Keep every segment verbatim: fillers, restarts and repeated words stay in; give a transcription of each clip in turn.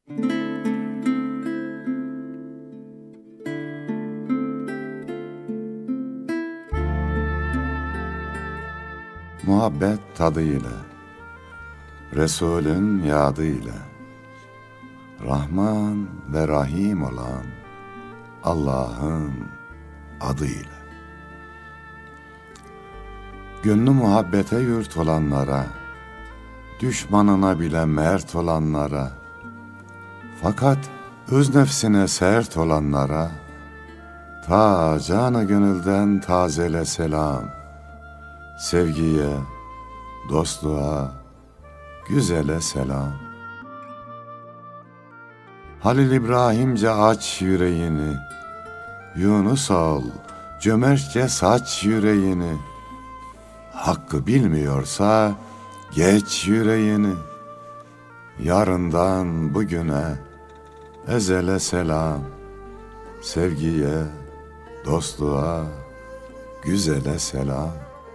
Muhabbet tadıyla, Resulün yadıyla, Rahman ve Rahim olan Allah'ın adıyla. Gönlü muhabbete yurt olanlara, düşmanına bile mert olanlara, fakat öz nefsine sert olanlara, ta canı gönülden tazele selam. Sevgiye, dostluğa, güzele selam. Halil İbrahimce aç yüreğini, Yunus ol, cömertçe saç yüreğini. Hakkı bilmiyorsa geç yüreğini. Yarından bugüne ezele selam. Sevgiye, dostluğa, güzele selam.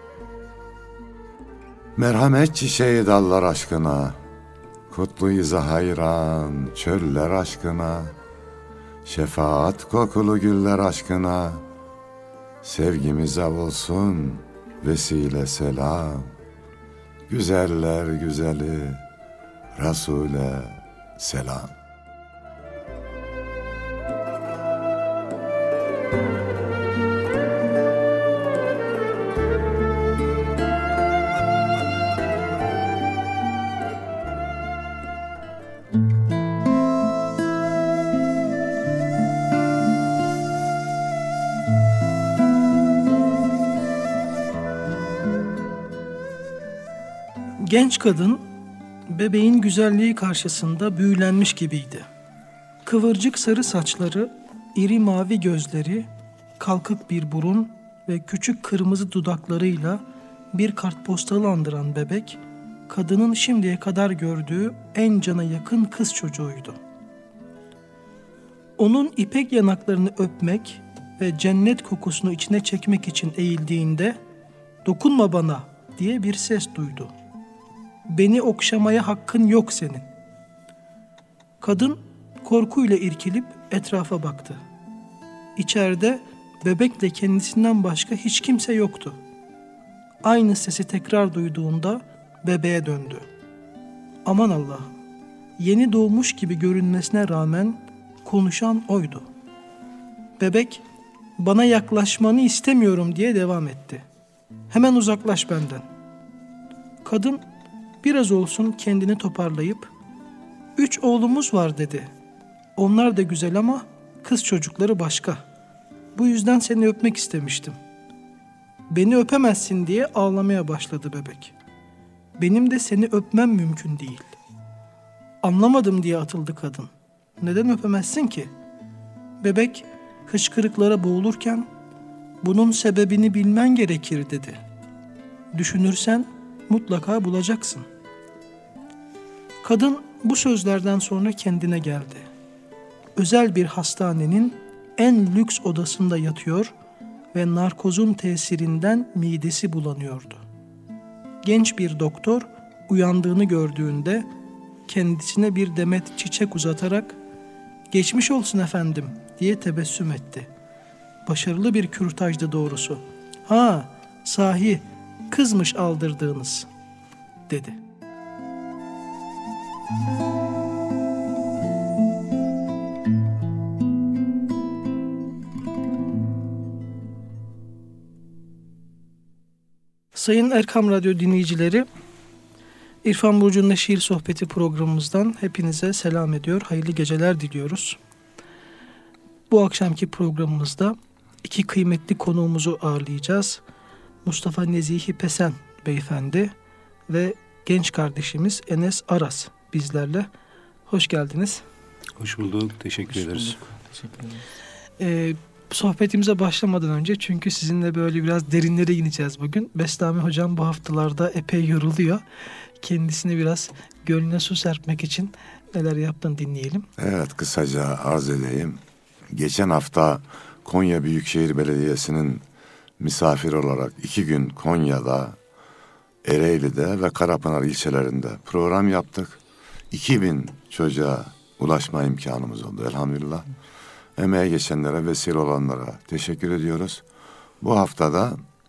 Merhamet çiçeği dallar aşkına, kutluyuza hayran çöller aşkına, şefaat kokulu güller aşkına, sevgimize olsun vesile selam. Güzeller güzeli Resul'e selam. Genç kadın bebeğin güzelliği karşısında büyülenmiş gibiydi. Kıvırcık sarı saçları, iri mavi gözleri, kalkık bir burun ve küçük kırmızı dudaklarıyla bir kartpostalı andıran bebek, kadının şimdiye kadar gördüğü en cana yakın kız çocuğuydu. Onun ipek yanaklarını öpmek ve cennet kokusunu içine çekmek için eğildiğinde, "Dokunma bana," diye bir ses duydu. "Beni okşamaya hakkın yok senin." Kadın korkuyla irkilip etrafa baktı. İçeride bebekle kendisinden başka hiç kimse yoktu. Aynı sesi tekrar duyduğunda bebeğe döndü. Aman Allah'ım, yeni doğmuş gibi görünmesine rağmen konuşan oydu. Bebek, "Bana yaklaşmanı istemiyorum," diye devam etti. "Hemen uzaklaş benden." Kadın biraz olsun kendini toparlayıp, "Üç oğlumuz var," dedi. "Onlar da güzel ama kız çocukları başka. Bu yüzden seni öpmek istemiştim." "Beni öpemezsin," diye ağlamaya başladı bebek. "Benim de seni öpmem mümkün değil." "Anlamadım," diye atıldı kadın. "Neden öpemezsin ki?" Bebek hıçkırıklara boğulurken, "Bunun sebebini bilmen gerekir," dedi. "Düşünürsen mutlaka bulacaksın." Kadın bu sözlerden sonra kendine geldi. Özel bir hastanenin en lüks odasında yatıyor ve narkozun tesirinden midesi bulanıyordu. Genç bir doktor uyandığını gördüğünde kendisine bir demet çiçek uzatarak "Geçmiş olsun efendim," diye tebessüm etti. Başarılı bir kürtajdı doğrusu. "Ha, sahi kızmış aldırdığınız," dedi. Sayın Erkam Radyo dinleyicileri, İrfan Burcu'nun Şiir Sohbeti programımızdan hepinize selam ediyor, hayırlı geceler diliyoruz. Bu akşamki programımızda iki kıymetli konuğumuzu ağırlayacağız. Mustafa Nezihi Pesen beyefendi ve genç kardeşimiz Enes Aras bizlerle. Hoş geldiniz. Hoş bulduk, teşekkür Hoş ederiz. Bulduk. Teşekkür ederiz. Ee, sohbetimize başlamadan önce, çünkü sizinle böyle biraz derinlere ineceğiz bugün. Bestami Hocam bu haftalarda epey yoruluyor. Kendisini biraz gönlüne su serpmek için neler yaptığını dinleyelim. Evet, kısaca arz edeyim. Geçen hafta Konya Büyükşehir Belediyesi'nin misafir olarak iki gün Konya'da, Ereğli'de ve Karapınar ilçelerinde program yaptık. iki bin çocuğa ulaşma imkanımız oldu elhamdülillah. Emeğe geçenlere, vesile olanlara teşekkür ediyoruz. Bu haftada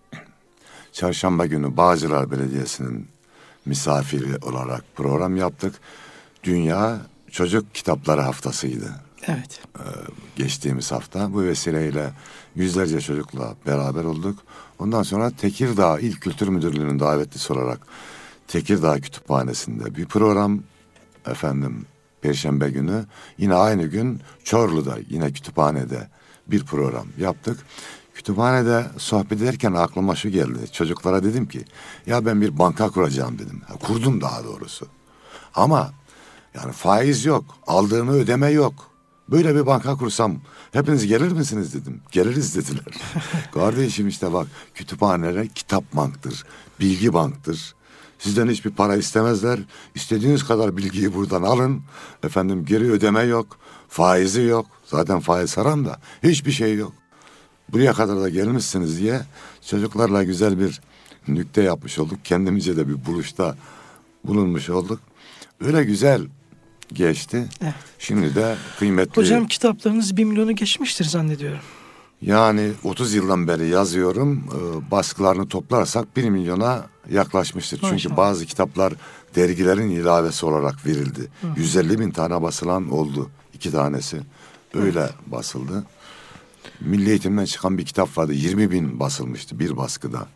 çarşamba günü Bağcılar Belediyesi'nin misafiri olarak program yaptık. Dünya Çocuk Kitapları Haftası'ydı. Evet. Ee, geçtiğimiz hafta bu vesileyle yüzlerce çocukla beraber olduk. Ondan sonra Tekirdağ İl Kültür Müdürlüğü'nün davetlisi olarak Tekirdağ Kütüphanesi'nde bir program, efendim Perşembe günü yine aynı gün Çorlu'da yine kütüphanede bir program yaptık. Kütüphanede sohbet ederken aklıma şu geldi. Çocuklara dedim ki ya ben bir banka kuracağım dedim. Kurdum daha doğrusu. Ama yani faiz yok, aldığını ödeme yok. Böyle bir banka kursam hepiniz gelir misiniz dedim. Geliriz dediler. Kardeşim işte bak, kütüphaneler kitap banktır, bilgi banktır. Sizden hiçbir para istemezler. İstediğiniz kadar bilgiyi buradan alın. Efendim geri ödeme yok, faizi yok. Zaten faiz haram da hiçbir şey yok. Buraya kadar da gelmişsiniz diye çocuklarla güzel bir nükte yapmış olduk. Kendimizce de bir buluşta bulunmuş olduk. Öyle güzel geçti. Evet. Şimdi de kıymetli... Hocam kitaplarınız bir milyonu geçmiştir zannediyorum. Yani otuz yıldan beri yazıyorum. E, baskılarını toplarsak bir milyona yaklaşmıştır. Maşallah. Çünkü bazı kitaplar dergilerin ilavesi olarak verildi. Hı. yüz elli bin tane basılan oldu. İki tanesi. Öyle evet. basıldı. Milli Eğitim'den çıkan bir kitap vardı. yirmi bin basılmıştı bir baskıda.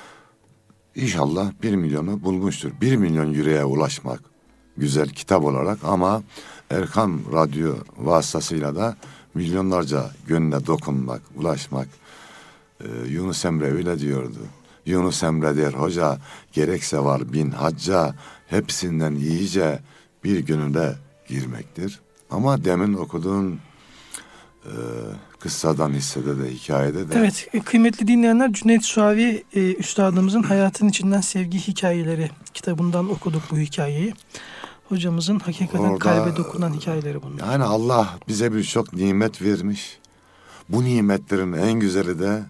İnşallah bir milyonu bulmuştur. Bir milyon yüreğe ulaşmak güzel kitap olarak, ama Erkam Radyo vasıtasıyla da milyonlarca gönle dokunmak, ulaşmak. Ee, Yunus Emre öyle diyordu. Yunus Emre der hoca, gerekse var bin hacca, hepsinden iyice bir gönüle girmektir. Ama demin okuduğun e, kıssadan, hissede de, hikayede de... Evet, kıymetli dinleyenler, Cüneyt Suavi e, üstadımızın Hayatın İçinden Sevgi Hikayeleri kitabından okuduk bu hikayeyi. Hocamızın hakikaten orada, kalbe dokunan hikayeleri bunlar. Yani Allah bize birçok nimet vermiş. Bu nimetlerin en güzeli de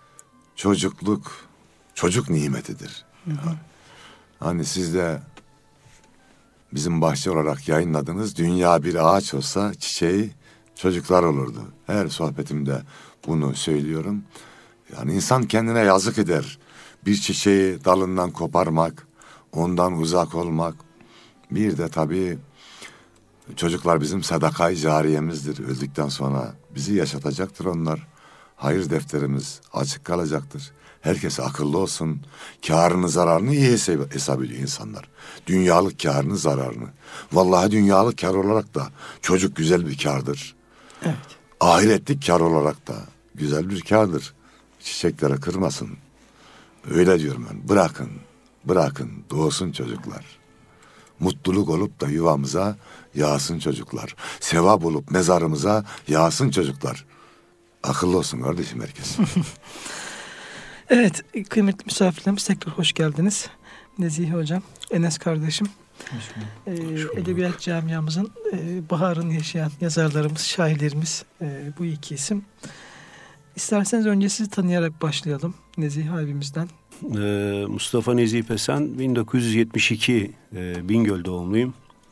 çocukluk, çocuk nimetidir. Hı hı. Hani siz de bizim bahçe olarak yayınladınız. Dünya bir ağaç olsa çiçeği çocuklar olurdu. Her sohbetimde bunu söylüyorum. Yani insan kendine yazık eder. Bir çiçeği dalından koparmak, ondan uzak olmak. Bir de tabii çocuklar bizim sadaka-i cariyemizdir. Öldükten sonra bizi yaşatacaktır onlar. Hayır defterimiz açık kalacaktır. Herkes akıllı olsun. Kârını zararını iyi hesap, hesap ediyor insanlar. Dünyalık kârını zararını. Vallahi dünyalık kâr olarak da çocuk güzel bir kârdır. Evet. Ahiretlik kâr olarak da güzel bir kârdır. Çiçeklere kırmasın. Öyle diyorum ben. Bırakın, bırakın doğsun çocuklar. Mutluluk olup da yuvamıza yağsın çocuklar. Sevap olup mezarımıza yağsın çocuklar. Akıllı olsun kardeşim herkes. Evet, kıymetli misafirlerimiz, tekrar hoş geldiniz. Nezihe Hocam, Enes kardeşim. Ee, edebiyat camiamızın e, baharını yaşayan yazarlarımız, şairlerimiz, e, bu iki isim. İsterseniz önce sizi tanıyarak başlayalım Nezihe abimizden. Ee, Mustafa Nezih Pesen, bin dokuz yüz yetmiş iki e, Bingöl doğumluyum.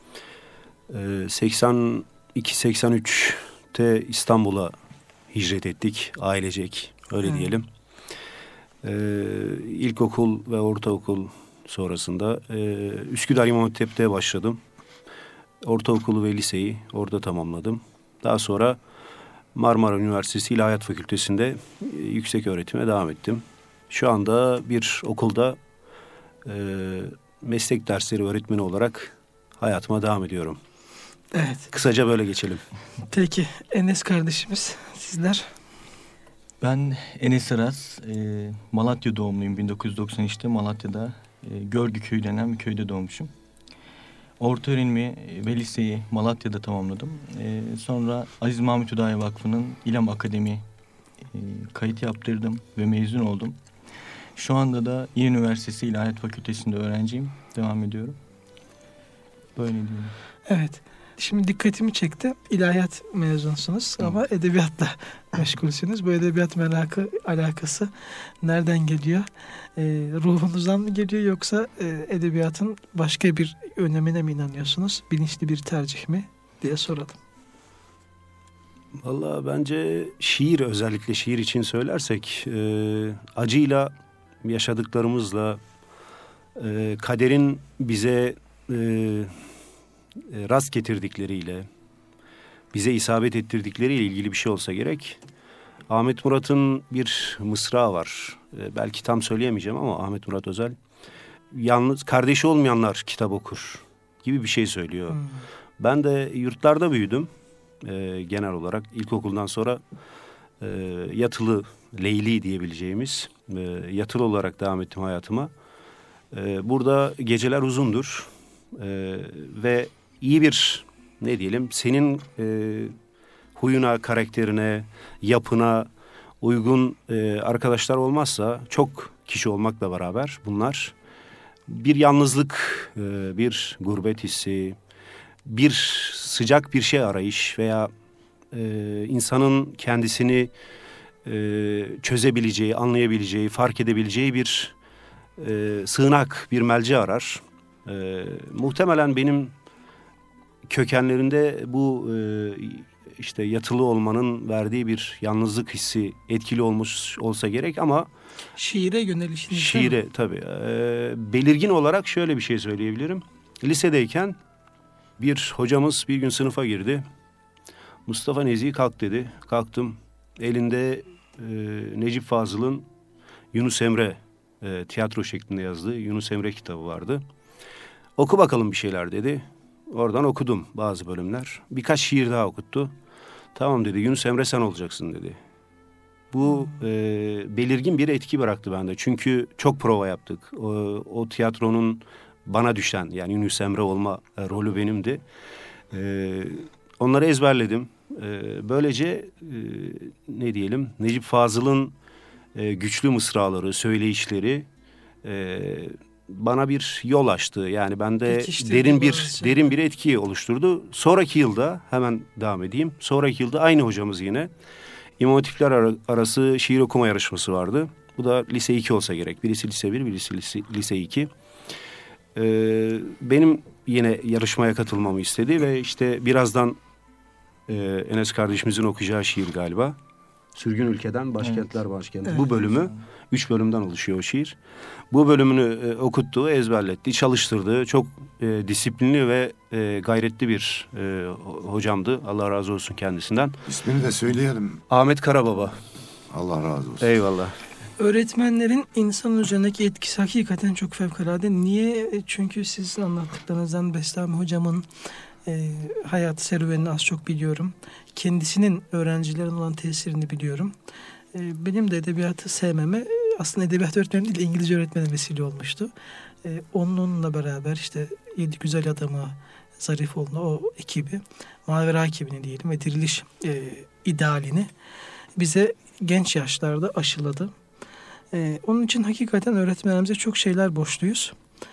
Ee, seksen iki seksen üçte İstanbul'a hicret ettik ailecek, öyle hmm. diyelim. Ee, ilkokul ve ortaokul sonrasında e, Üsküdar İmam Hatip'te başladım. Ortaokulu ve liseyi orada tamamladım. Daha sonra Marmara Üniversitesi İlahiyat Fakültesi'nde e, yüksek öğretime devam ettim. Şu anda bir okulda e, meslek dersleri öğretmeni olarak hayatıma devam ediyorum. Evet. Kısaca böyle geçelim. Peki Enes kardeşimiz, sizler? Ben Enes Aras, e, Malatya doğumluyum. bin dokuz yüz doksan üçte Malatya'da e, Görgü Köyü denen bir köyde doğmuşum. Orta öğrenimi ve liseyi Malatya'da tamamladım. E, sonra Aziz Mahmut Hüdayi Vakfı'nın İlam Akademi e, kayıt yaptırdım ve mezun oldum. Şu anda da İl Üniversitesi İlahiyat Fakültesi'nde öğrenciyim. Devam ediyorum. Böyle diyorum. Evet. Şimdi dikkatimi çekti. İlahiyat mezunsunuz Hı. ama edebiyatla meşgulsünüz. Bu edebiyat merakı, alakası nereden geliyor? Ee, ruhunuzdan mı geliyor, yoksa e, edebiyatın başka bir önemine mi inanıyorsunuz? Bilinçli bir tercih mi? diye soralım. Vallahi bence şiir, özellikle şiir için söylersek e, acıyla, yaşadıklarımızla, e, kaderin bize e, rast getirdikleriyle, bize isabet ettirdikleriyle ilgili bir şey olsa gerek. Ahmet Murat'ın bir mısrağı var. E, belki tam söyleyemeyeceğim ama Ahmet Murat Özel. Yalnız kardeşi olmayanlar kitap okur gibi bir şey söylüyor. Hmm. Ben de yurtlarda büyüdüm. E, genel olarak ilkokuldan sonra e, yatılı, leyli diyebileceğimiz e, yatılı olarak devam ettim hayatıma. E, burada geceler uzundur e, ve iyi bir, ne diyelim, senin e, huyuna, karakterine, yapına uygun e, arkadaşlar olmazsa, çok kişi olmakla beraber bunlar bir yalnızlık, e, bir gurbet hissi, bir sıcak bir şey arayış veya e, insanın kendisini e, çözebileceği, anlayabileceği, fark edebileceği bir e, sığınak, bir melce arar. E, muhtemelen benim kökenlerinde bu e, işte yatılı olmanın verdiği bir yalnızlık hissi etkili olmuş olsa gerek ama şiire yönelişiniz. Şiire tabii. E, belirgin olarak şöyle bir şey söyleyebilirim. Lisedeyken bir hocamız bir gün sınıfa girdi. Mustafa Nezih kalk dedi. Kalktım. Elinde e, Necip Fazıl'ın Yunus Emre e, tiyatro şeklinde yazdığı Yunus Emre kitabı vardı. Oku bakalım bir şeyler dedi. Oradan okudum bazı bölümler. Birkaç şiir daha okuttu. Tamam dedi, Yunus Emre sen olacaksın dedi. Bu e, belirgin bir etki bıraktı bende. Çünkü çok prova yaptık. O, o tiyatronun bana düşen, yani Yunus Emre olma e, rolü benimdi. E, onları ezberledim. E, böylece e, ne diyelim, Necip Fazıl'ın e, güçlü mısraları, söyleyişleri e, bana bir yol açtı. Yani bende derin bir derin bir etki oluşturdu. Sonraki yılda, hemen devam edeyim. Sonraki yılda aynı hocamız yine İmam Hatipler arası şiir okuma yarışması vardı. Bu da lise iki olsa gerek. Birisi lise bir, birisi lise, lise iki. Ee, benim yine yarışmaya katılmamı istedi ve işte birazdan e, Enes kardeşimizin okuyacağı şiir galiba. Sürgün Ülkeden Başkentler evet. Başkenti. Evet. Bu bölümü, üç bölümden oluşuyor o şiir. Bu bölümünü e, okuttu, ezberletti, çalıştırdı. Çok e, disiplinli ve e, gayretli bir e, hocamdı. Allah razı olsun kendisinden. İsmini de söyleyelim. Ahmet Karababa. Allah razı olsun. Eyvallah. Öğretmenlerin insan üzerindeki etkisi hakikaten çok fevkalade. Niye? Çünkü sizin anlattıklarınızdan Bestami hocamın e, hayat serüvenini az çok biliyorum. Kendisinin öğrencilerin olan tesirini biliyorum. E, benim de edebiyatı sevmeme aslında edebiyat öğretmenim değil, İngilizce öğretmenim vesile olmuştu. E, onunla beraber işte Yedi Güzel Adamı, Zarifoğlu'na, o ekibi, Mavera ekibini diyelim ve diriliş e, idealini bize genç yaşlarda aşıladı. Ee, onun için hakikaten öğretmenimize çok şeyler borçluyuz.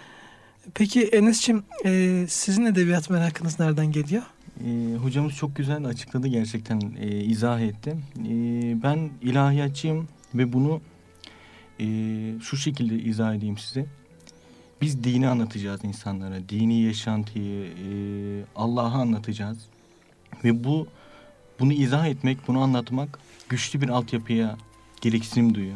Peki Enes'ciğim, e, sizin edebiyat merakınız nereden geliyor? E, hocamız çok güzel açıkladı gerçekten, e, izah etti. E, ben ilahiyatçıyım ve bunu e, şu şekilde izah edeyim size. Biz dini anlatacağız insanlara, dini yaşantıyı, e, Allah'ı anlatacağız. Ve bu bunu izah etmek, bunu anlatmak güçlü bir altyapıya gereksinim duyuyor.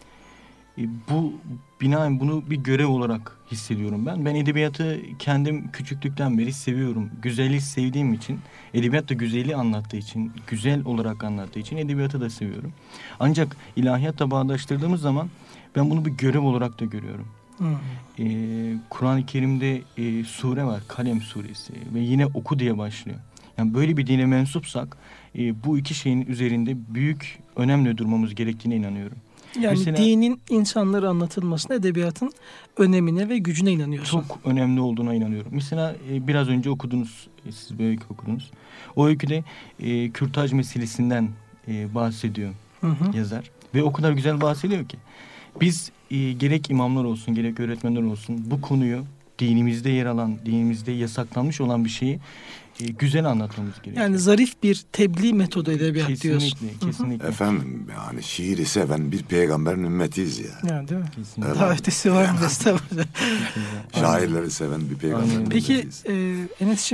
E, bu binaen bunu bir görev olarak hissediyorum ben. Ben edebiyatı kendim küçüklükten beri seviyorum. Güzelliği sevdiğim için, edebiyat da güzelliği anlattığı için, güzel olarak anlattığı için edebiyatı da seviyorum. Ancak ilahiyatla bağdaştırdığımız zaman ben bunu bir görev olarak da görüyorum. Hmm. E, Kur'an-ı Kerim'de e, sure var, Kalem suresi ve yine oku diye başlıyor. Yani böyle bir dine mensupsak e, bu iki şeyin üzerinde büyük önemli durmamız gerektiğine inanıyorum. Yani mesela, dinin insanlara anlatılmasına, edebiyatın önemine ve gücüne inanıyorsun. Çok önemli olduğuna inanıyorum. Mesela e, biraz önce okudunuz, e, siz bir öykü okudunuz. O öyküde e, kürtaj meselesinden e, bahsediyor hı hı. yazar. Ve o kadar güzel bahsediyor ki. Biz e, gerek imamlar olsun, gerek öğretmenler olsun bu konuyu, dinimizde yer alan, dinimizde yasaklanmış olan bir şeyi e, güzel anlatmamız gerekiyor. Yani zarif bir tebliğ metodu edebiyat kesinlikle, diyorsun. Kesinlikle, kesinlikle. Efendim yani şiiri seven bir peygamberin ümmetiyiz ya. Yani değil mi? Kesinlikle. Daha ötesi var mı? Şairleri seven bir peygamberin Peki ümmetiyiz. e, Enes'ciğim,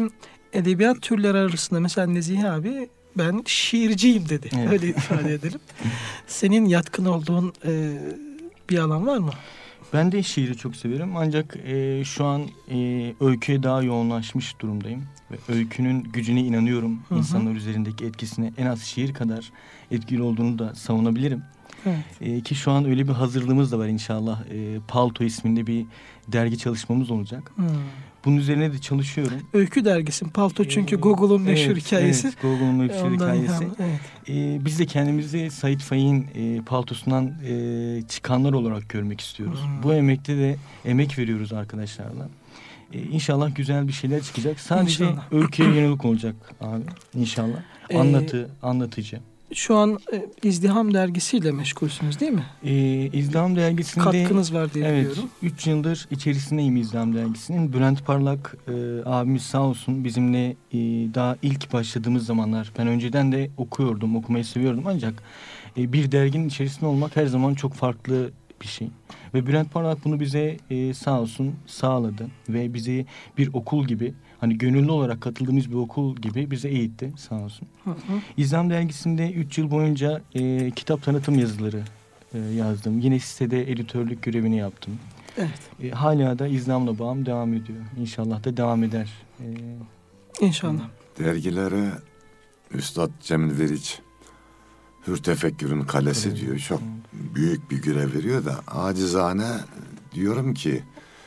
edebiyat türleri arasında mesela Nezih abi ben şiirciyim dedi. Evet. Öyle ifade edelim. Senin yatkın olduğun e, bir alan var mı? Ben de şiiri çok severim ancak e, şu an e, öyküye daha yoğunlaşmış durumdayım. Ve öykünün gücüne inanıyorum. Hı hı. İnsanlar üzerindeki etkisine en az şiir kadar etkili olduğunu da savunabilirim. Evet. E, ki şu an öyle bir hazırlığımız da var inşallah. E, Palto isminde bir dergi çalışmamız olacak. Hmm. Bunun üzerine de çalışıyorum. Öykü dergisin. Palto çünkü Ee, Google'un meşhur evet, hikayesi. Evet, Google'un meşhur Ondan hikayesi. ilham, evet. Ee, biz de kendimizi Sait Faik'in e, paltosundan e, çıkanlar olarak görmek istiyoruz. Hmm. Bu emekte de emek veriyoruz arkadaşlarla. Ee, İnşallah güzel bir şeyler çıkacak. Sadece İnşallah. öyküye yönelik olacak abi. İnşallah. Ee, Anlatı, anlatıcı. Şu an e, İzdiham dergisiyle meşgulsünüz değil mi? Ee, İzdiham dergisinde... Katkınız var diye Evet, biliyorum. üç yıldır içerisindeyim İzdiham dergisinin. Bülent Parlak e, abimiz sağ olsun bizimle e, daha ilk başladığımız zamanlar. Ben önceden de okuyordum, okumayı seviyordum ancak e, bir derginin içerisinde olmak her zaman çok farklı bir şey. Ve Bülent Parlak bunu bize e, sağ olsun sağladı ve bizi bir okul gibi, hani gönüllü olarak katıldığımız bir okul gibi bize eğitti sağ olsun. Hı hı. İzdiham dergisinde üç yıl boyunca e, kitap tanıtım yazıları e, yazdım. Yine sitede editörlük görevini yaptım. Evet. E, hala da İzdam'la bağım devam ediyor. İnşallah da devam eder. E, İnşallah. Dergilere Üstad Cemil Veriç Hür Tefekkür'ün kalesi Evet. diyor. Çok büyük bir görev veriyor da acizane diyorum ki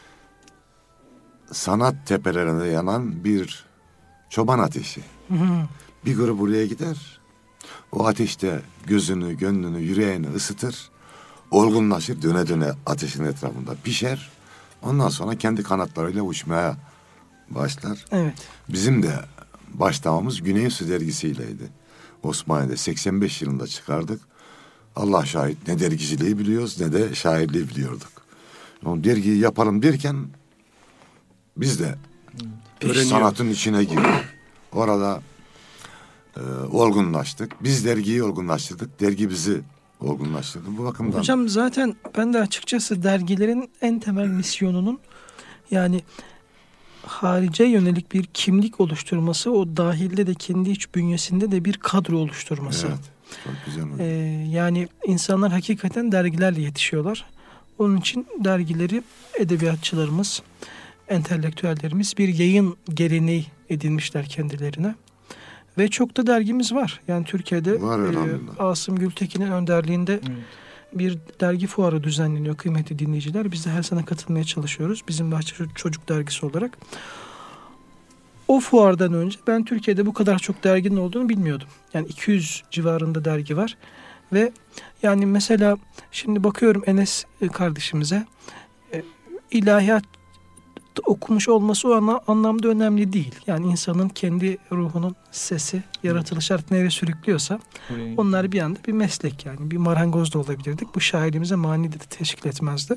sanat tepelerinde yanan bir çoban ateşi. Hı hı. Bir grup buraya gider. O ateşte gözünü, gönlünü, yüreğini ısıtır. Olgunlaşır, döne döne ateşin etrafında pişer. Ondan sonra kendi kanatlarıyla uçmaya başlar. Evet. Bizim de başlamamız Güneysu dergisiyleydi. Osmaniye'de seksen beş yılında çıkardık. Allah şahit ne dergiciliği biliyoruz ne de şairliği biliyorduk. O dergiyi yapalım derken biz de Öğreniyor. sanatın içine girdik. Orada e, olgunlaştık. Biz dergiyi olgunlaştırdık. Dergi bizi olgunlaştırdı. Bu bakımdan Hocam zaten ben de açıkçası dergilerin en temel misyonunun yani harice yönelik bir kimlik oluşturması, o dahilde de kendi iç bünyesinde de bir kadro oluşturması. evet, çok güzel oldu. Ee, yani insanlar hakikaten dergilerle yetişiyorlar. Onun için dergileri edebiyatçılarımız, entelektüellerimiz bir yayın geleneği edinmişler kendilerine. Ve çok da dergimiz var. Yani Türkiye'de Var e, elhamdülillah. Asım Gültekin'in önderliğinde evet. bir dergi fuarı düzenleniyor kıymetli dinleyiciler. Biz de her sene katılmaya çalışıyoruz. Bizim Bahçe Çocuk Dergisi olarak. O fuardan önce ben Türkiye'de bu kadar çok derginin olduğunu bilmiyordum. Yani iki yüz civarında dergi var. Ve yani mesela şimdi bakıyorum Enes kardeşimize e, ilahiyat okumuş olması o ana, anlamda önemli değil. Yani insanın kendi ruhunun sesi, yaratılış artık nereye sürüklüyorsa Buraya- onlar bir anda bir meslek yani. Bir marangoz da olabilirdik. Bu şairimize mani de teşkil etmezdi.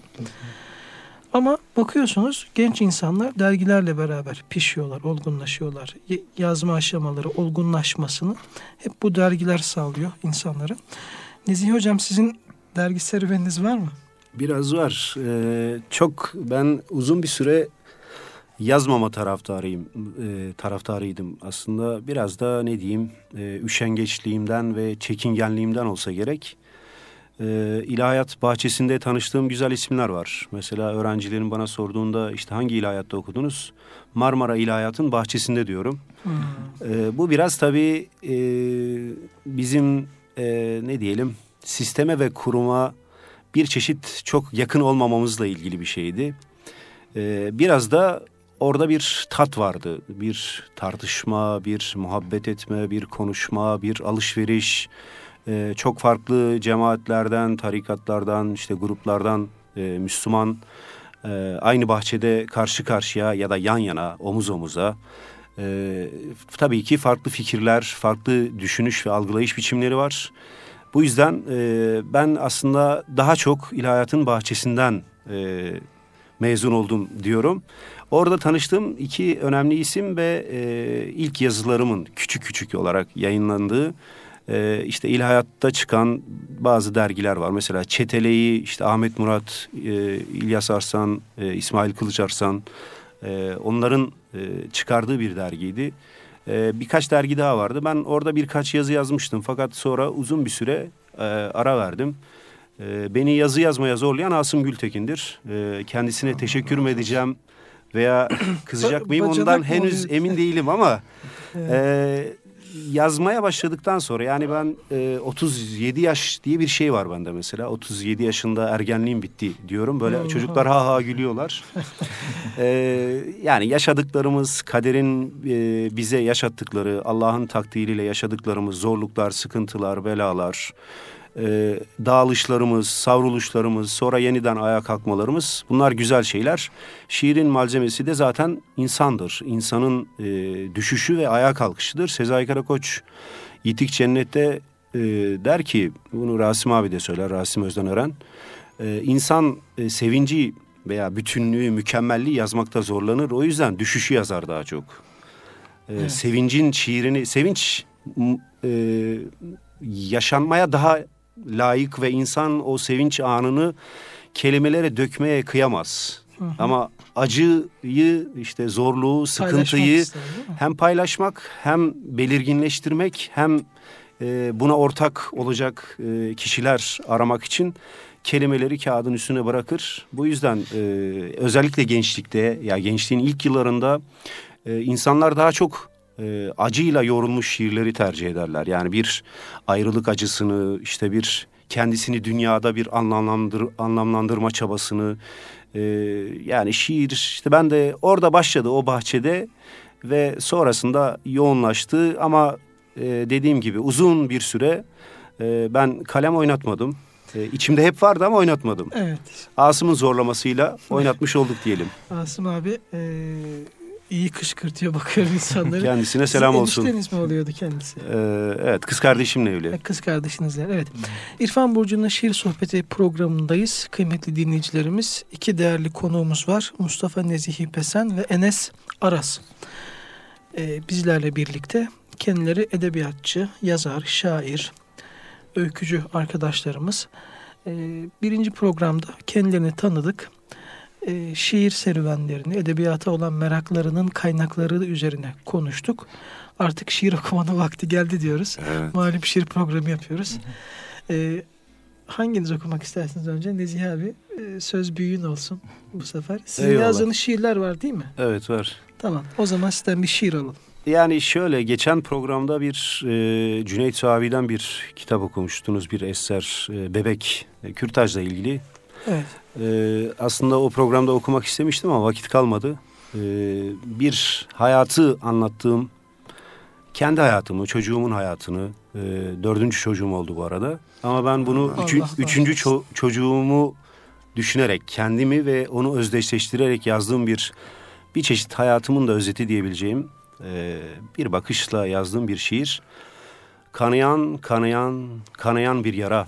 Ama bakıyorsunuz genç insanlar dergilerle beraber pişiyorlar, olgunlaşıyorlar. Y- yazma aşamaları, olgunlaşmasını hep bu dergiler sağlıyor insanlara. Nezih Hocam sizin dergi serüveniniz var mı? Biraz var. Ee, çok ben uzun bir süre yazmama taraftarıyım, e, taraftarıydım aslında. Biraz da ne diyeyim, e, üşengeçliğimden ve çekingenliğimden olsa gerek. E, İlahiyat bahçesinde tanıştığım güzel isimler var. Mesela öğrencilerin bana sorduğunda işte hangi ilahiyatta okudunuz? Marmara İlahiyat'ın bahçesinde diyorum. Hmm. E, bu biraz tabii e, bizim e, ne diyelim sisteme ve kuruma bir çeşit çok yakın olmamamızla ilgili bir şeydi. Ee, biraz da orada bir tat vardı. Bir tartışma, bir muhabbet etme, bir konuşma, bir alışveriş. Ee, çok farklı cemaatlerden, tarikatlardan, işte gruplardan e, Müslüman e, aynı bahçede karşı karşıya ya da yan yana, omuz omuza. E, tabii ki farklı fikirler, farklı düşünüş ve algılayış biçimleri var. Bu yüzden e, ben aslında daha çok ilahiyatın bahçesinden e, mezun oldum diyorum. Orada tanıştığım iki önemli isim ve e, ilk yazılarımın küçük küçük olarak yayınlandığı e, işte ilahiyatta çıkan bazı dergiler var. Mesela Çetele'yi işte Ahmet Murat, e, İlyas Arslan, e, İsmail Kılıç Arslan e, onların e, çıkardığı bir dergiydi. E, birkaç dergi daha vardı. Ben orada birkaç yazı yazmıştım. Fakat sonra uzun bir süre e, ara verdim. E, beni yazı yazmaya zorlayan Asım Gültekin'dir. E, kendisine teşekkür mü edeceğim veya kızacak mıyım ondan henüz emin değilim ama... E, yazmaya başladıktan sonra yani ben e, otuz yedi yaş diye bir şey var bende mesela. otuz yedi yaşında ergenliğim bitti diyorum. Böyle Allah. Çocuklar ha ha gülüyorlar. e, yani yaşadıklarımız, kaderin e, bize yaşattıkları, Allah'ın takdiriyle yaşadıklarımız, zorluklar, sıkıntılar, belalar, e, dağılışlarımız, savruluşlarımız, sonra yeniden ayağa kalkmalarımız, bunlar güzel şeyler. Şiirin malzemesi de zaten insandır. İnsanın e, düşüşü ve ayağa kalkışıdır. Sezai Karakoç Yitik Cennet'te e, der ki, bunu Rasim abi de söyler, Rasim Özdenören, e, insan e, sevinci veya bütünlüğü, mükemmelliği yazmakta zorlanır. O yüzden düşüşü yazar daha çok. E, evet. Sevincin şiirini, sevinç e, yaşanmaya daha layık ve insan o sevinç anını kelimelere dökmeye kıyamaz. Hı hı. Ama acıyı, işte zorluğu, sıkıntıyı ister, hem paylaşmak, hem belirginleştirmek, hem e, buna ortak olacak e, kişiler aramak için kelimeleri kağıdın üstüne bırakır. Bu yüzden e, özellikle gençlikte, ya gençliğin ilk yıllarında e, insanlar daha çok E, acıyla yorulmuş şiirleri tercih ederler. Yani bir ayrılık acısını, işte bir kendisini dünyada bir anlamlandır, anlamlandırma çabasını, e, yani şiir, işte ben de orada başladı o bahçede ve sonrasında yoğunlaştı ama e, dediğim gibi uzun bir süre e, ben kalem oynatmadım. E, içimde hep vardı ama oynatmadım. Evet. Asım'ın zorlamasıyla oynatmış olduk diyelim. Asım abi e... İyi kışkırtıyor, bakıyorum insanları. Kendisine selam olsun. Sizin enişteniz mi oluyordu kendisi? Ee, evet, kız kardeşimle evli. Kız kardeşinizle, evet. İrfan Burcu'nun Şiir Sohbeti programındayız. Kıymetli dinleyicilerimiz, iki değerli konuğumuz var. Mustafa Nezihi Pesen ve Enes Aras. Ee, bizlerle birlikte kendileri edebiyatçı, yazar, şair, öykücü arkadaşlarımız. Ee, birinci programda kendilerini tanıdık. E, şiir serüvenlerini, edebiyata olan meraklarının kaynakları üzerine konuştuk. Artık şiir okumanın vakti geldi diyoruz. Evet. Malum şiir programı yapıyoruz. E, hanginiz okumak istersiniz önce? Nezihi abi, e, söz büyüğün olsun bu sefer. Sizin Eyvallah. Yazdığınız şiirler var değil mi? Evet, var. Tamam, o zaman sizden bir şiir alalım. Yani şöyle, geçen programda bir e, Cüneyt Suavi'den bir kitap okumuştunuz. Bir eser, e, Bebek, e, kürtajla ilgili. Evet. Ee, aslında o programda okumak istemiştim ama vakit kalmadı. Ee, bir hayatı anlattığım, kendi hayatımı, çocuğumun hayatını, e, dördüncü çocuğum oldu bu arada. Ama ben bunu üçü, üçüncü ço- çocuğumu düşünerek, kendimi ve onu özdeşleştirerek yazdığım bir bir çeşit hayatımın da özeti diyebileceğim e, bir bakışla yazdığım bir şiir. Kanayan, kanayan, kanayan bir yara.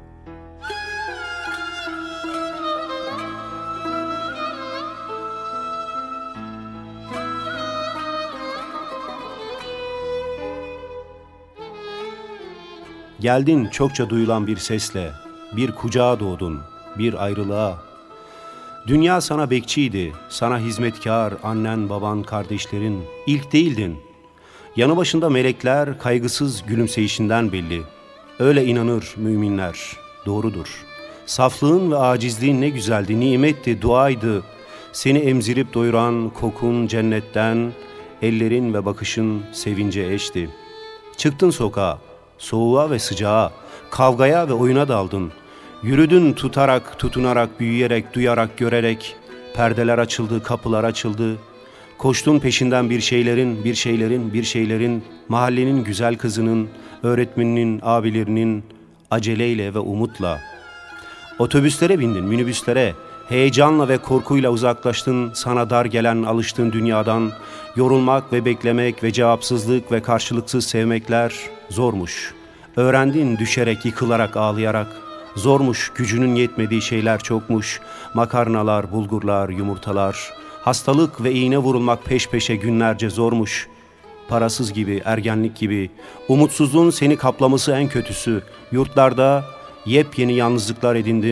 Geldin çokça duyulan bir sesle, bir kucağa doğdun, bir ayrılığa. Dünya sana bekçiydi, sana hizmetkar, annen, baban, kardeşlerin. İlk değildin. Yanı başında melekler kaygısız gülümseyişinden belli. Öyle inanır müminler, doğrudur. Saflığın ve acizliğin ne güzeldi, nimetti, duaydı. Seni emzirip doyuran kokun cennetten, ellerin ve bakışın sevince eşti. Çıktın sokağa. Soğuğa ve sıcağa, kavgaya ve oyuna daldın. Yürüdün tutarak, tutunarak, büyüyerek, duyarak, görerek. Perdeler açıldı, kapılar açıldı. Koştun peşinden bir şeylerin, bir şeylerin, bir şeylerin. Mahallenin güzel kızının, öğretmeninin, abilerinin, aceleyle ve umutla. Otobüslere bindin, minibüslere. Heyecanla ve korkuyla uzaklaştın, sana dar gelen, alıştığın dünyadan. Yorulmak ve beklemek ve cevapsızlık ve karşılıksız sevmekler zormuş. Öğrendin düşerek, yıkılarak, ağlayarak. Zormuş, gücünün yetmediği şeyler çokmuş. Makarnalar, bulgurlar, yumurtalar. Hastalık ve iğne vurulmak peş peşe günlerce zormuş. Parasız gibi, ergenlik gibi. Umutsuzluğun seni kaplaması en kötüsü. Yurtlarda yepyeni yalnızlıklar edindin.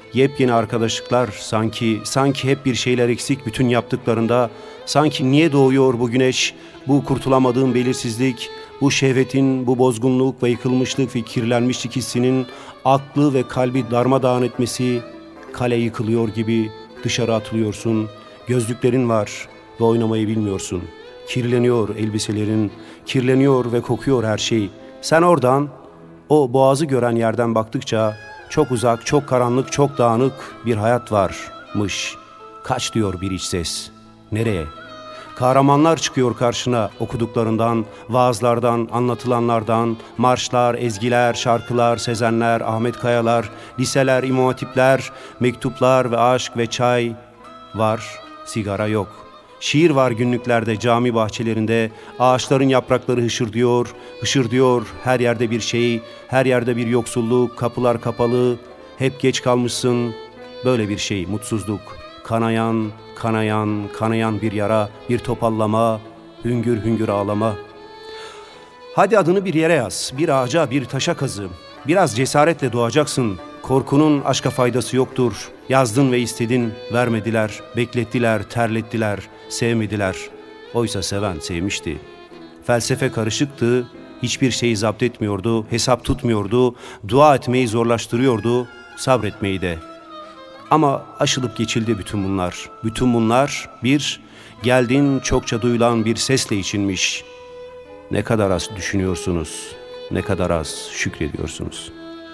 Yepyeni arkadaşlıklar, sanki sanki hep bir şeyler eksik bütün yaptıklarında. Sanki niye doğuyor bu güneş, bu kurtulamadığım belirsizlik, bu şehvetin, bu bozgunluk ve yıkılmışlık ve kirlenmişlik hissinin aklı ve kalbi darmadağın etmesi, kale yıkılıyor gibi dışarı atılıyorsun. Gözlüklerin var ve oynamayı bilmiyorsun. Kirleniyor elbiselerin, kirleniyor ve kokuyor her şey. Sen oradan, o boğazı gören yerden baktıkça çok uzak, çok karanlık, çok dağınık bir hayat varmış. Kaç diyor bir iç ses. Nereye? Kahramanlar çıkıyor karşına okuduklarından, vaazlardan, anlatılanlardan, marşlar, ezgiler, şarkılar, sezenler, Ahmet Kayalar, liseler, imam hatipler, mektuplar ve aşk ve çay var, sigara yok. Şiir var günlüklerde, cami bahçelerinde, ağaçların yaprakları hışırdıyor, hışırdıyor, her yerde bir şey, her yerde bir yoksulluk, kapılar kapalı, hep geç kalmışsın, böyle bir şey, mutsuzluk, kanayan, kanayan, kanayan bir yara, bir topallama, hüngür hüngür ağlama. Hadi adını bir yere yaz, bir ağaca, bir taşa kazı, biraz cesaretle doğacaksın, korkunun aşka faydası yoktur, yazdın ve istedin, vermediler, beklettiler, terlettiler, sevmediler. Oysa seven sevmişti. Felsefe karışıktı, hiçbir şeyi zapt etmiyordu, hesap tutmuyordu, dua etmeyi zorlaştırıyordu, sabretmeyi de. Ama aşılıp geçildi bütün bunlar. Bütün bunlar bir, geldin çokça duyulan bir sesle içinmiş. Ne kadar az düşünüyorsunuz, ne kadar az şükrediyorsunuz.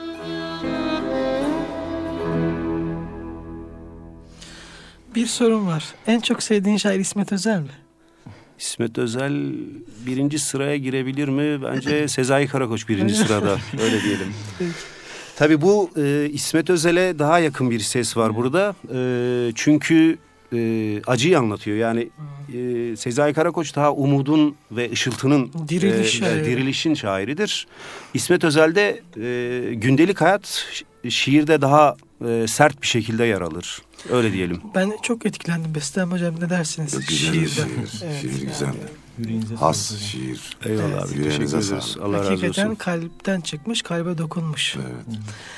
Bir sorun var. En çok sevdiğin şair İsmet Özel mi? İsmet Özel birinci sıraya girebilir mi? Bence Sezai Karakoç birinci sırada. Öyle diyelim. Tabii bu e, İsmet Özel'e daha yakın bir ses var burada. E, çünkü e, acıyı anlatıyor. Yani e, Sezai Karakoç daha umudun ve ışıltının Diriliş e, şairi. dirilişin şairidir. İsmet Özel'de e, gündelik hayat şiirde daha e, sert bir şekilde yer alır. Öyle diyelim. Ben çok etkilendim Bestem Hocam, ne dersiniz? Çok güzel bir Şiirden. şiir. Evet, şiir yani güzel. Yüreğinize Has sağlık hocam. şiir. Eyvallah Evet. abi. Teşekkür Yüreğinize ederiz. sağlık. Allah razı Hakikaten olsun. kalpten çıkmış, kalbe dokunmuş. Evet.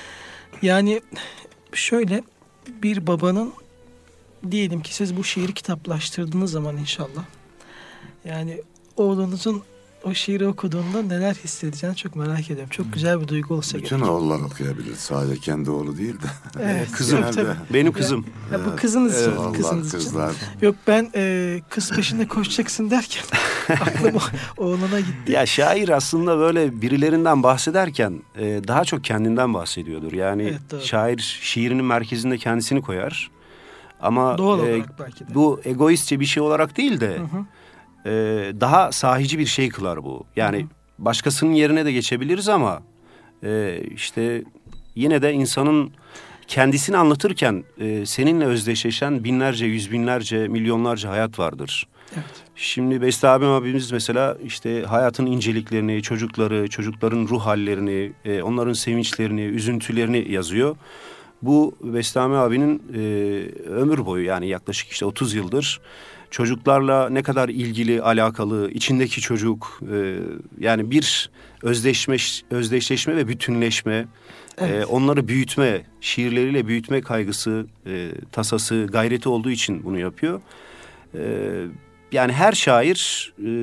Yani şöyle, bir babanın, diyelim ki siz bu şiiri kitaplaştırdığınız zaman inşallah, yani oğlunuzun o şiiri okuduğunda neler hissedeceğini çok merak ediyorum. Çok güzel bir duygu olsa Bütün gerek. oğullar okuyabilir. Sadece kendi oğlu değil de. Evet, Kızım. tabii, tabii. Benim kızım. Ya bu kızınız için, Vallahi kızınız için. kızlar. Yok ben e, kız peşinde koşacaksın derken aklım o- oğluna gitti. Ya şair aslında böyle birilerinden bahsederken e, daha çok kendinden bahsediyordur. Yani Evet, doğru. şair şiirinin merkezinde kendisini koyar. Ama Doğal e, olarak belki de. bu egoistçe bir şey olarak değil de Hı hı. e, daha sahici bir şey kılar bu. Yani Hı hı. başkasının yerine de geçebiliriz ama e, işte yine de insanın kendisini anlatırken e, seninle özdeşleşen binlerce, yüz binlerce, milyonlarca hayat vardır. Evet. Şimdi Beste abim abimiz mesela işte hayatın inceliklerini, çocukları, çocukların ruh hallerini, e, onların sevinçlerini, üzüntülerini yazıyor. Bu Beste abinin e, ömür boyu, yani yaklaşık işte otuz yıldır çocuklarla ne kadar ilgili, alakalı, içindeki çocuk, e, yani bir özdeşme, özdeşleşme ve bütünleşme, Evet. e, onları büyütme, şiirleriyle büyütme kaygısı, e, tasası, gayreti olduğu için bunu yapıyor. E, Yani her şair e,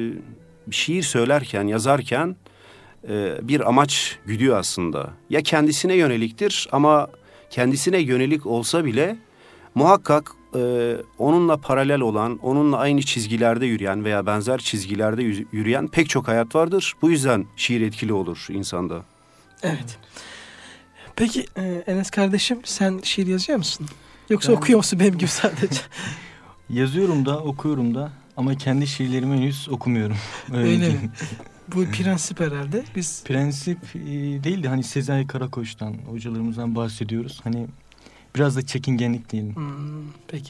şiir söylerken, yazarken e, bir amaç güdüyor aslında. Ya kendisine yöneliktir ama kendisine yönelik olsa bile muhakkak e, onunla paralel olan, onunla aynı çizgilerde yürüyen veya benzer çizgilerde yüz- yürüyen pek çok hayat vardır. Bu yüzden şiir etkili olur insanda. Evet. Peki e, Enes kardeşim, sen şiir yazıyor musun? Yoksa Ben- okuyor musun benim gibi sadece? Yazıyorum da okuyorum da ama kendi şiirlerimi henüz okumuyorum. Öyle mi? diyeyim. Bu prensip herhalde. Biz Prensip e, değil de hani Sezai Karakoç'tan, hocalarımızdan bahsediyoruz. Hani biraz da çekingenlik diyelim. Hmm, peki.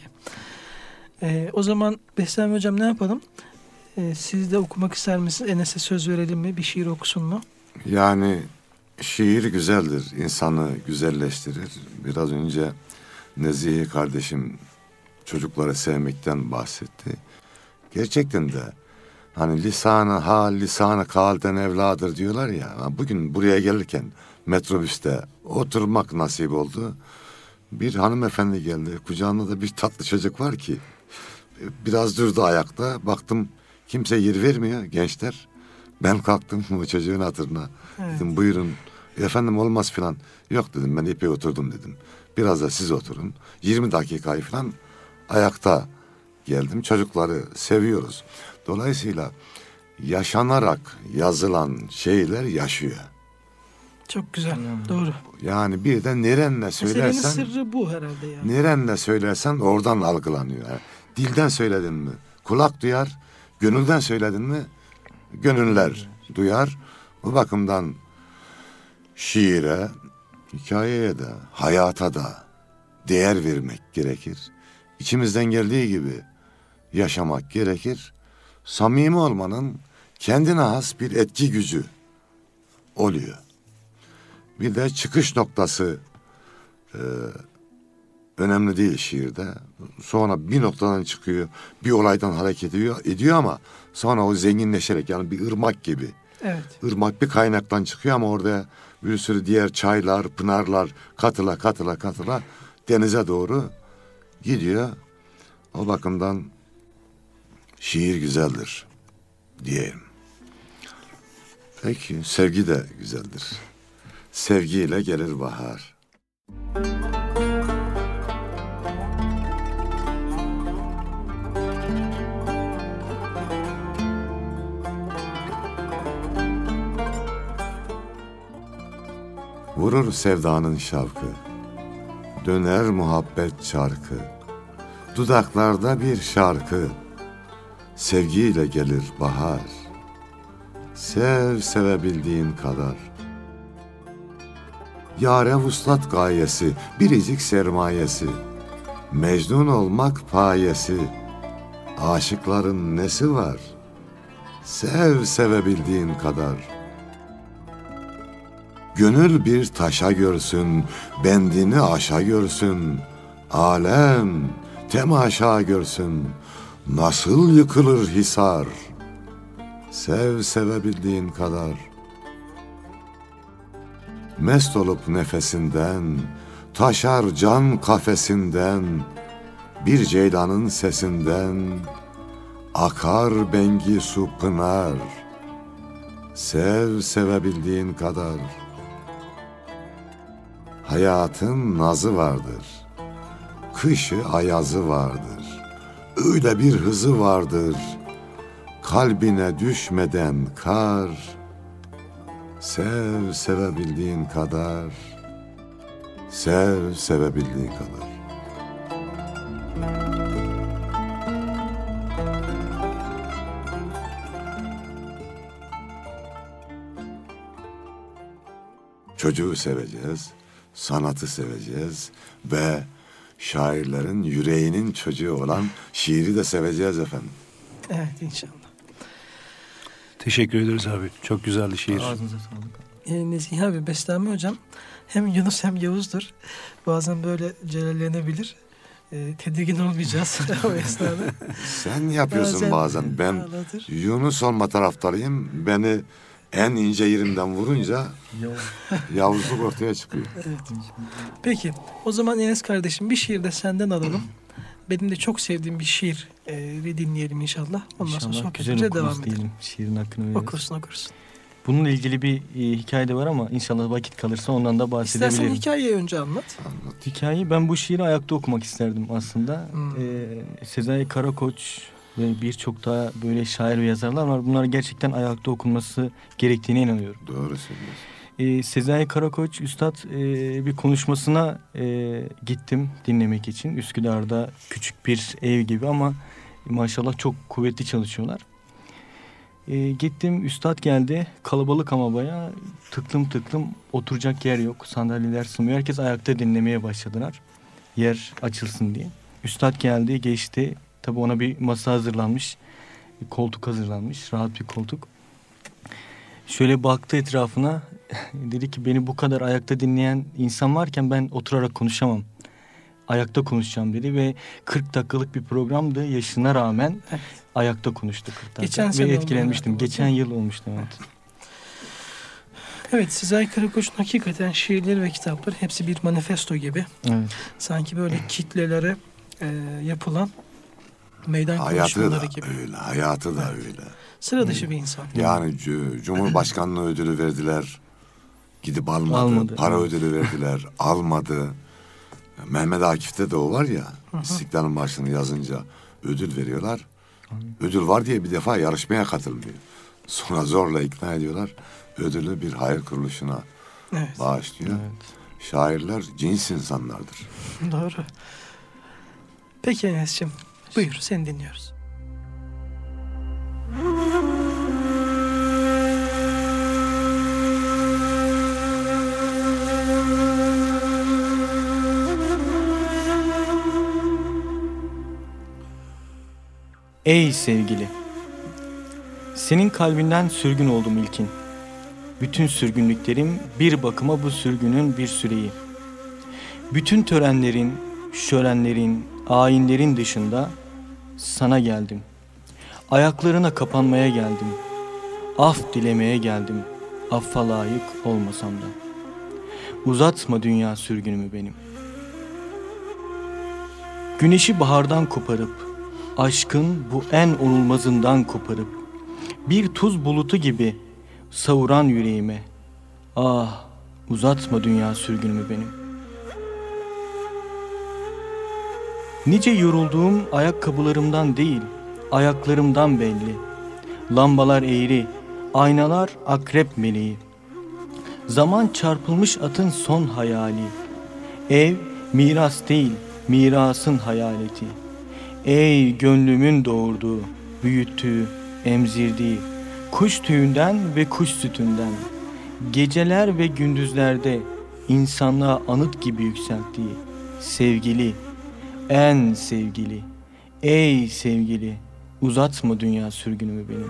E, o zaman Bestem Hocam ne yapalım? E, siz de okumak ister misiniz? Enes'e söz verelim mi? Bir şiir okusun mu? Yani şiir güzeldir. İnsanı güzelleştirir. Biraz önce Nezihe kardeşim çocukları sevmekten bahsetti. Gerçekten de hani lisanı hal, lisanı kalden evladır diyorlar ya. Bugün buraya gelirken metrobüste oturmak nasip oldu. Bir hanımefendi geldi. Kucağında da bir tatlı çocuk var ki. Biraz durdu ayakta. Baktım kimse yer vermiyor gençler. Ben kalktım bu çocuğun hatırına. Evet. Dedim buyurun. Efendim olmaz filan. Yok dedim, ben epey oturdum dedim. Biraz da siz oturun. yirmi dakikayı filan ayakta geldim. Çocukları seviyoruz. Dolayısıyla yaşanarak yazılan şeyler yaşıyor. Çok güzel. Doğru. Yani bir de nerenle Meselenin söylersen, sırrı bu herhalde yani. nerenle söylersen oradan algılanıyor. Yani dilden söyledin mi kulak duyar, gönülden söyledin mi gönüller duyar. Bu bakımdan şiire, hikayeye de, hayata da değer vermek gerekir. İçimizden geldiği gibi yaşamak gerekir. Samimi olmanın kendine has bir etki gücü oluyor. Bir de çıkış noktası e, önemli değil şiirde. Sonra bir noktadan çıkıyor, bir olaydan hareket ediyor, ediyor ama sonra o zenginleşerek, yani bir ırmak gibi. Evet. Irmak bir kaynaktan çıkıyor ama orada bir sürü diğer çaylar, pınarlar katıla katıla katıla denize doğru gidiyor. O bakımdan şiir güzeldir diyeyim. Peki sevgi de güzeldir. Sevgiyle gelir bahar. Vurur sevdanın şavkı, döner muhabbet çarkı, dudaklarda bir şarkı, sevgiyle gelir bahar. Sev sevebildiğin kadar. Yâre vuslat gayesi, biricik sermayesi, mecnun olmak payesi, aşıkların nesi var? Sev sevebildiğin kadar. Gönül bir taşa görsün, bendini aşa görsün, alem temaşa görsün, nasıl yıkılır hisar. Sev sevebildiğin kadar. Mest olup nefesinden, taşar can kafesinden, bir ceylanın sesinden, akar bengi su pınar. Sev sevebildiğin kadar. Hayatın nazı vardır, kışı ayazı vardır, öyle bir hızı vardır, kalbine düşmeden kar. Sev sevebildiğin kadar, sev sevebildiğin kadar. Çocuğu seveceğiz, sanatı seveceğiz ve şairlerin yüreğinin çocuğu olan şiiri de seveceğiz efendim. Evet, inşallah. Teşekkür ederiz abi. Çok güzeldi şiir. Ağzınıza sağlık. Ee, Nezih abi, Bestami hocam hem Yunus hem Yavuz'dur. Bazen böyle celallenebilir. Ee, tedirgin olmayacağız o esnada. Sen yapıyorsun bazen. Ben ağlatır. Yunus olma taraftarıyım. Beni en ince yerimden vurunca yavuzluk ortaya çıkıyor. Evet. Peki, o zaman Enes kardeşim bir şiir de senden alalım. Benim de çok sevdiğim bir şiir e, dinleyelim inşallah. Ondan sonra İnşallah güzel sohbetimize okuruz devam edelim. diyelim. Şiirin hakkını veririz. Okursun okursun. Bununla ilgili bir e, hikaye de var ama inşallah vakit kalırsa ondan da bahsedebilirim. İstersen hikayeyi önce anlat. Hikayeyi, ben bu şiiri ayakta okumak isterdim aslında. Hmm. Ee, Sezai Karakoç ve birçok daha böyle şair ve yazarlar var. Bunlar gerçekten ayakta okunması gerektiğine inanıyorum. Doğru söylüyorsun. Ee, Sezai Karakoç Üstad e, bir konuşmasına e, gittim dinlemek için. Üsküdar'da küçük bir ev gibi ama maşallah çok kuvvetli çalışıyorlar. E, gittim, Üstad geldi, kalabalık ama bayağı tıklım tıklım, oturacak yer yok, sandalyeler sığmıyor, herkes ayakta dinlemeye başladılar yer açılsın diye. Üstad geldi, geçti, tabi ona bir masa hazırlanmış, bir koltuk hazırlanmış, rahat bir koltuk. Şöyle baktı etrafına, dedi ki beni bu kadar ayakta dinleyen insan varken ben oturarak konuşamam, ayakta konuşacağım dedi ve kırk dakikalık bir programdı, yaşına rağmen Evet. ayakta konuştu kırk dakika. Geçen ve sene etkilenmiştim. oldu, Geçen yıl olmuştu, evet. Evet, Sezai Karakoç'un hakikaten şiirleri ve kitapları hepsi bir manifesto gibi. Evet. Sanki böyle kitlelere e, yapılan meydan Hayatı konuşmaları da gibi. öyle, hayatı da Evet. öyle. Sıra dışı bir insan. Yani c- Cumhurbaşkanlığı ödülü verdiler. Gidip almadı. Almadı. Para ödülü verdiler. Almadı. Mehmet Akif'te de o var ya. İstiklal Marşı'nı yazınca ödül veriyorlar. Ödül var diye bir defa yarışmaya katılmıyor. Sonra zorla ikna ediyorlar. Ödülü bir hayır kuruluşuna Evet, bağışlıyor. Evet. Şairler cins insanlardır. doğru. Peki Enes'ciğim, buyur, seni dinliyoruz. Ey sevgili, senin kalbinden sürgün oldum ilkin. Bütün sürgünlüklerim bir bakıma bu sürgünün bir süreyi. Bütün törenlerin, şölenlerin, ayinlerin dışında sana geldim. Ayaklarına kapanmaya geldim. Af dilemeye geldim. Affa layık olmasam da. Uzatma dünya sürgünümü benim. Güneşi bahardan koparıp, aşkın bu en onulmazından koparıp, bir tuz bulutu gibi savuran yüreğime, ah uzatma dünya sürgünümü benim. Nice yorulduğum ayakkabılarımdan değil, ayaklarımdan belli. Lambalar eğri, aynalar akrep meleği. Zaman çarpılmış atın son hayali. Ev miras değil, mirasın hayaleti. Ey gönlümün doğurduğu, büyüttüğü, emzirdiği, kuş tüyünden ve kuş sütünden, geceler ve gündüzlerde insanlığa anıt gibi yükselttiği, sevgili, en sevgili, ey sevgili, uzatma dünya sürgünümü benim.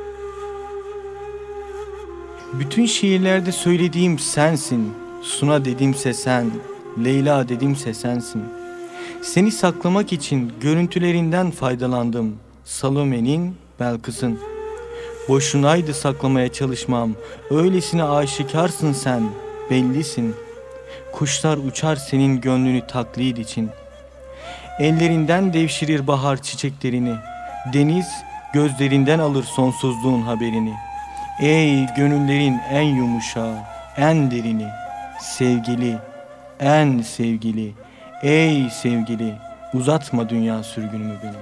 Bütün şiirlerde söylediğim sensin, Suna dedimse sen, Leyla dedimse sensin. Seni saklamak için görüntülerinden faydalandım, Salome'nin, Belkıs'ın. Boşunaydı saklamaya çalışmam, öylesine aşikarsın sen, bellisin. Kuşlar uçar senin gönlünü taklit için. Ellerinden devşirir bahar çiçeklerini, deniz gözlerinden alır sonsuzluğun haberini. Ey gönüllerin en yumuşağı, en derini, sevgili, en sevgili, ey sevgili, uzatma dünya sürgünümü benim.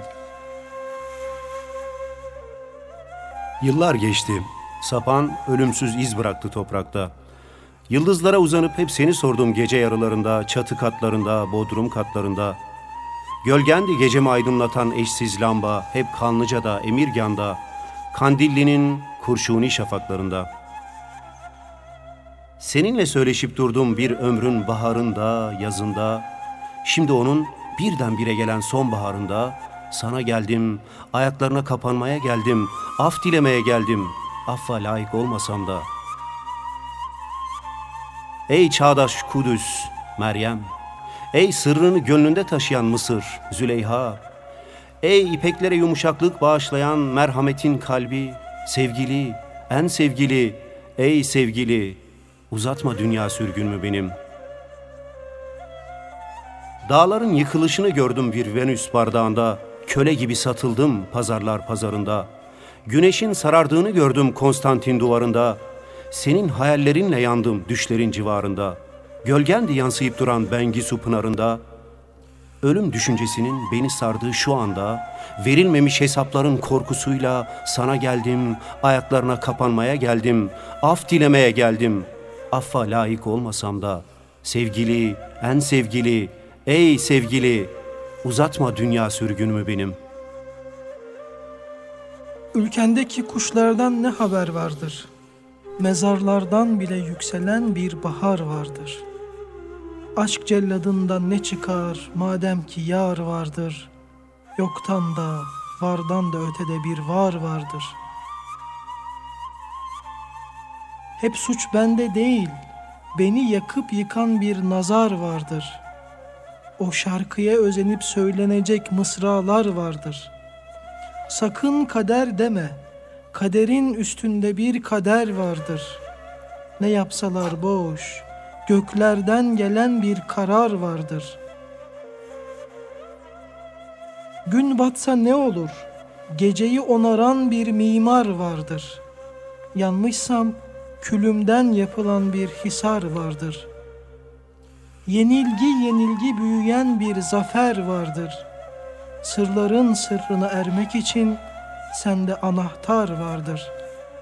Yıllar geçti. Sapan ölümsüz iz bıraktı toprakta. Yıldızlara uzanıp hep seni sordum gece yarılarında, çatı katlarında, bodrum katlarında. Gölgendi gecemi aydınlatan eşsiz lamba, hep Kanlıca'da, Emirgan'da, Kandilli'nin kurşuni şafaklarında. Seninle söyleşip durdum bir ömrün baharında, yazında. Şimdi onun birdenbire gelen sonbaharında sana geldim, ayaklarına kapanmaya geldim, af dilemeye geldim, affa layık olmasam da. Ey çağdaş Kudüs, Meryem, ey sırrını gönlünde taşıyan Mısır, Züleyha, ey ipeklere yumuşaklık bağışlayan merhametin kalbi, sevgili, en sevgili, ey sevgili, uzatma dünya sürgünümü benim. Dağların yıkılışını gördüm bir Venüs bardağında, köle gibi satıldım pazarlar pazarında. Güneşin sarardığını gördüm Konstantin duvarında, senin hayallerinle yandım düşlerin civarında. Gölgendi yansıyıp duran Bengisu pınarında. Ölüm düşüncesinin beni sardığı şu anda, verilmemiş hesapların korkusuyla sana geldim, ayaklarına kapanmaya geldim, af dilemeye geldim. Affa layık olmasam da, sevgili, en sevgili, ey sevgili, uzatma dünya sürgünümü benim. Ülkendeki kuşlardan ne haber vardır? Mezarlardan bile yükselen bir bahar vardır. Aşk celladından ne çıkar madem ki yar vardır. Yoktan da vardan da ötede bir var vardır. Hep suç bende değil, beni yakıp yıkan bir nazar vardır. O şarkıya özenip söylenecek mısralar vardır. Sakın kader deme, kaderin üstünde bir kader vardır. Ne yapsalar boş, göklerden gelen bir karar vardır. Gün batsa ne olur, geceyi onaran bir mimar vardır. Yanmışsam külümden yapılan bir hisar vardır. Yenilgi yenilgi büyüyen bir zafer vardır. Sırların sırrına ermek için sende anahtar vardır.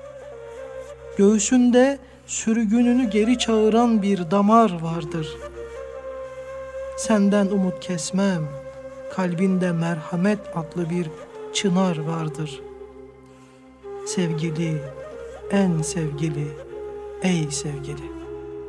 Göğsünde sürgününü geri çağıran bir damar vardır. Senden umut kesmem, kalbinde merhamet adlı bir çınar vardır. Sevgili, en sevgili, ey sevgili.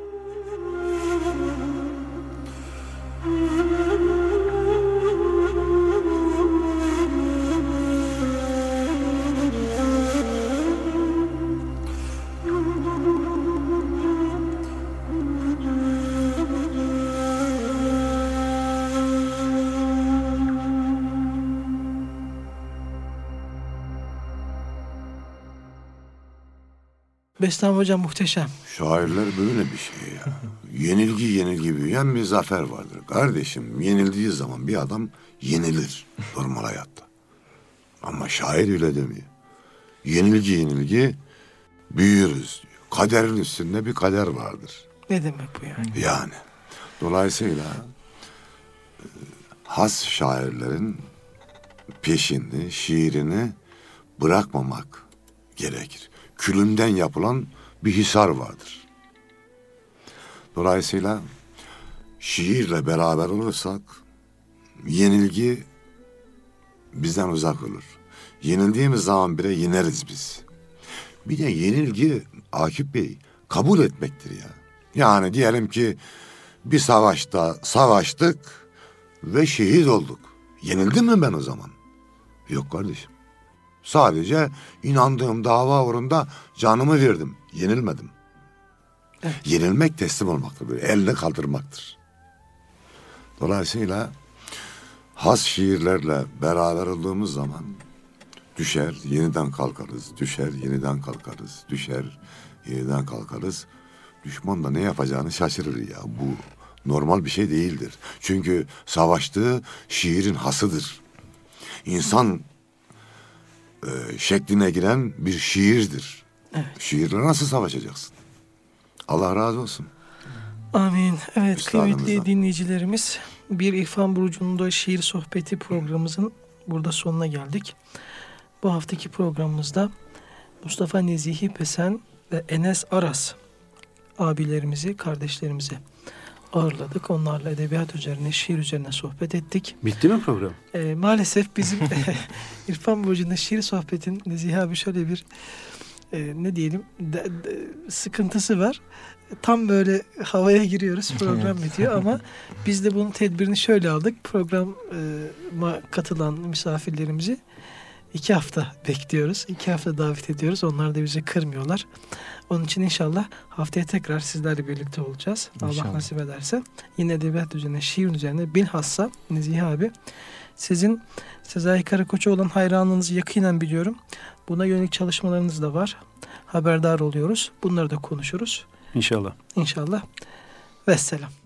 Bestami hocam muhteşem. Şairler böyle bir şey ya. Yenilgi yenilgi büyüyen bir zafer vardır. Kardeşim, yenildiği zaman bir adam yenilir normal hayatta. Ama şair öyle demiyor. Yenilgi yenilgi büyürüz diyor. Kaderin üstünde bir kader vardır. Ne demek bu yani? Yani. Dolayısıyla has şairlerin peşini, şiirini bırakmamak gerekir. Külünden yapılan bir hisar vardır. Dolayısıyla şiirle beraber olursak yenilgi bizden uzak olur. Yenildiğimiz zaman bile yeneriz biz. Bir de yenilgi Akif Bey kabul etmektir ya. Yani diyelim ki bir savaşta savaştık ve şehit olduk. Yenildim mi ben o zaman? Yok kardeşim. Sadece inandığım dava uğrunda canımı verdim. Yenilmedim. Evet. Yenilmek teslim olmaktır. Böyle elle kaldırmaktır. Dolayısıyla has şiirlerle beraber olduğumuz zaman düşer, yeniden kalkarız. Düşer, yeniden kalkarız. Düşer, yeniden kalkarız. Düşman da ne yapacağını şaşırır ya. Bu normal bir şey değildir. Çünkü savaştığı şiirin hasıdır. İnsan e, şekline giren bir şiirdir. Evet. Şiirle nasıl savaşacaksın? Allah razı olsun. Amin. Evet kıymetli dinleyicilerimiz, bir İrfan Burcu'nda şiir sohbeti programımızın burada sonuna geldik. Bu haftaki programımızda Mustafa Nezihi Pesen ve Enes Aras abilerimizi, kardeşlerimizi ağırladık. Onlarla edebiyat üzerine, şiir üzerine sohbet ettik. Bitti mi program? Ee, maalesef bizim İrfan Burcu'nda şiir sohbetin Nezihi abi şöyle bir e, ne diyelim de, de, sıkıntısı var. Tam böyle havaya giriyoruz, program bitiyor ama biz de bunun tedbirini şöyle aldık. Programa katılan misafirlerimizi iki hafta bekliyoruz. iki hafta davet ediyoruz. Onlar da bizi kırmıyorlar. Onun için inşallah haftaya tekrar sizlerle birlikte olacağız. İnşallah. Allah nasip ederse. Yine edebiyat üzerine, şiir üzerine bilhassa Nezihi abi, sizin Sezai Karakoç'a olan hayranlığınızı yakinen biliyorum. Buna yönelik çalışmalarınız da var. Haberdar oluyoruz. Bunları da konuşuruz. İnşallah. İnşallah. Vesselam.